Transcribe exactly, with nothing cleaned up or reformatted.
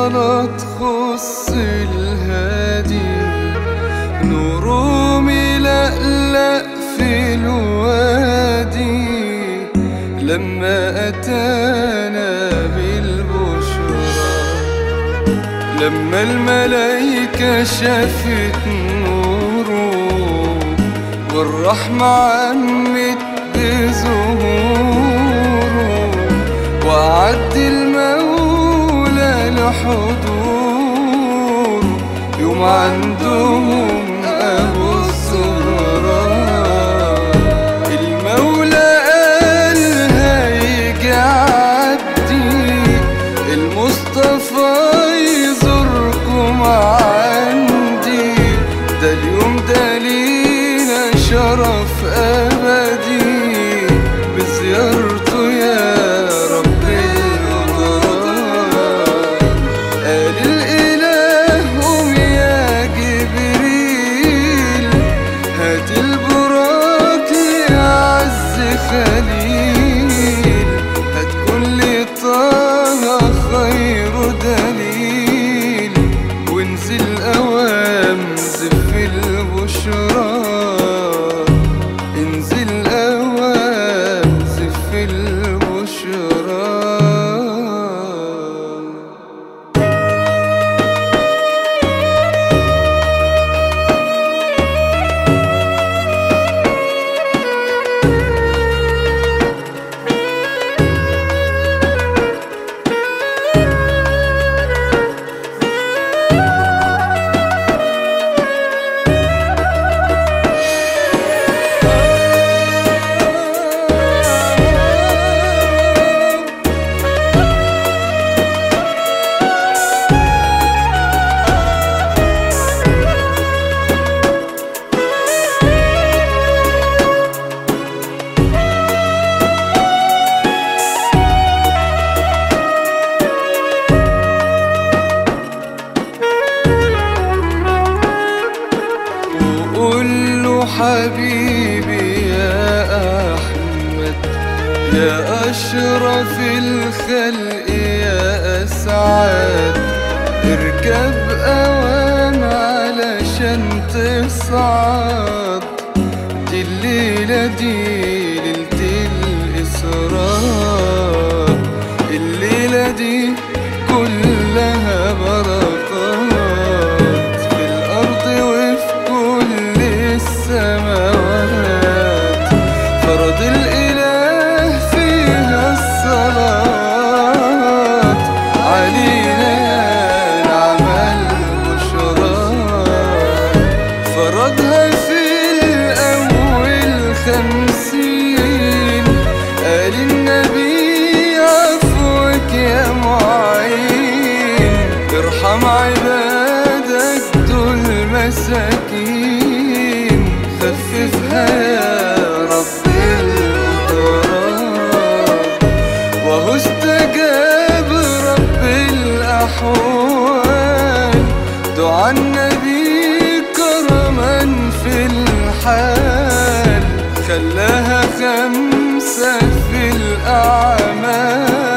صلاة تخص الهادي، نوره ملألأ في الوادي لما أتانا بالبشرى. لما الملايكة شافت نوره والرحمة عمت بظهوره، وأعد المولى لحضور يوم عندهم أبو الزهراء. المولى قال هيجي عبدي المصطفى يزوركم عندي، ده اليوم ده لينا شرف أبدي بزيارته يا رب الغرام. قال الإله قوم يا جبريل، هات البراق لأعز خليل، هتكون لطه خير دليل، وانزل أوام زف البشرى، انزل أوام زف البشرى. حبيبي يا أحمد يا أشرف الخلق يا أسعد، اركب أوام علشان تصعد، دي الليلة دي ليلة الإسراء، الليلة دي كلها بركات في الأرض وفي كل السماوات. فرض الإله فيها الصلاة علينا نعمل بشرى، فرضها في الأول خمسين، قال النبي عفوك يا معين، ارحم عبادك دول مساكين، خففها يا رب القدرات. وهو استجاب رب الأحوال دعا النبي كرما في الحال، خلاها خمسة في الأعمال.